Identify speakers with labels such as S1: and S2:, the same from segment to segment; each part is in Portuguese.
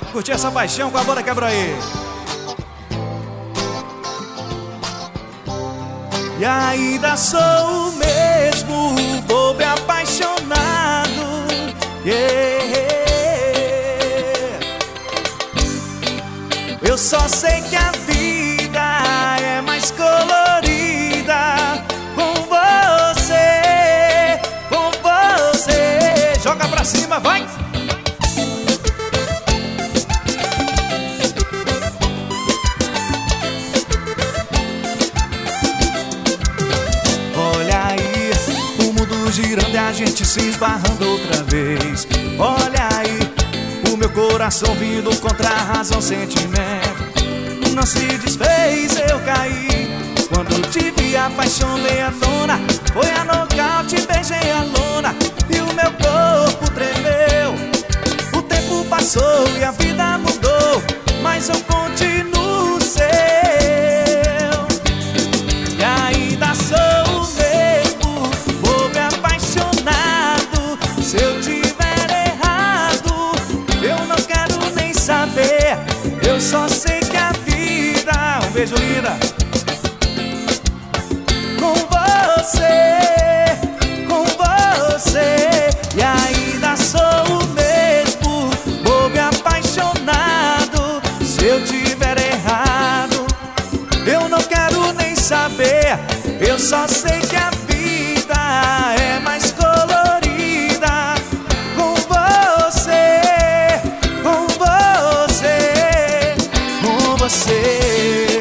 S1: Curtir essa paixão com a banda Quebra aí. E ainda sou o mesmo bobo e apaixonado, yeah. Eu só sei que a vida é mais colorida com você, com você. Joga pra cima, vai! Girando e a gente se esbarrando outra vez. Olha aí, o meu coração vindo contra a razão, sentimento não se desfez, eu caí. Quando te vi a paixão veio à tona, foi a nocaute, beijei a lona e o meu corpo tremeu. O tempo passou e a vida mudou, mas eu continuo seu. E ainda sou o mesmo bobo apaixonado. Se eu tiver errado, eu não quero nem saber. Eu só sei que a vida, um beijo linda, com você. E ainda sou o mesmo bobo apaixonado. Se eu tiver errado, eu não quero nem saber. Eu só sei que a vida é mais colorida com você, com você, com você.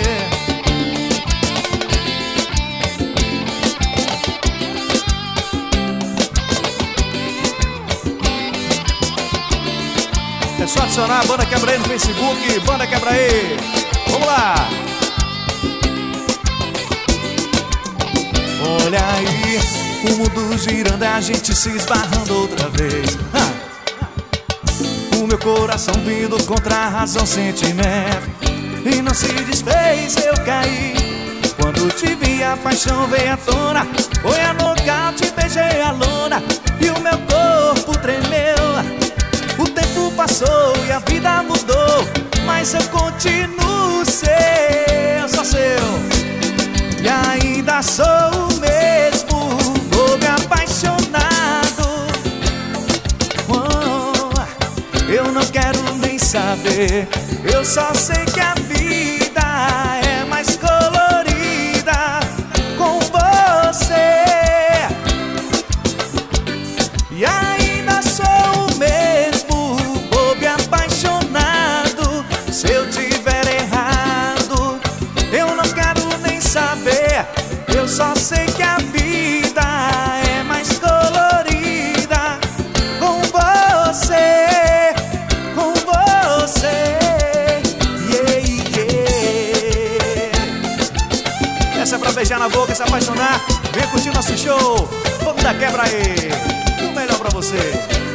S1: É só adicionar a Banda Quebra aí no Facebook, Banda Quebra aí. Vamos lá! Olha aí, o mundo girando, a gente se esbarrando outra vez. O meu coração vindo contra a razão, sentimento e não se desfez, eu caí. Quando te vi a paixão veio à tona, foi a nocaute, beijei a lona e o meu corpo tremeu. O tempo passou e a vida mudou, mas eu continuo seu, só seu. E ainda sou o mesmo bobo apaixonado. Oh, eu não quero nem saber. Eu só sei que a vida é mais colorida com você. E ainda sou o mesmo bobo apaixonado. Se eu tiver errado, eu não quero nem saber. Eu só sei que a vida é mais colorida com você, com você, yeah, yeah. Essa é pra beijar na boca e se apaixonar. Vem curtir nosso show, vamos dar quebra aí. O melhor pra você.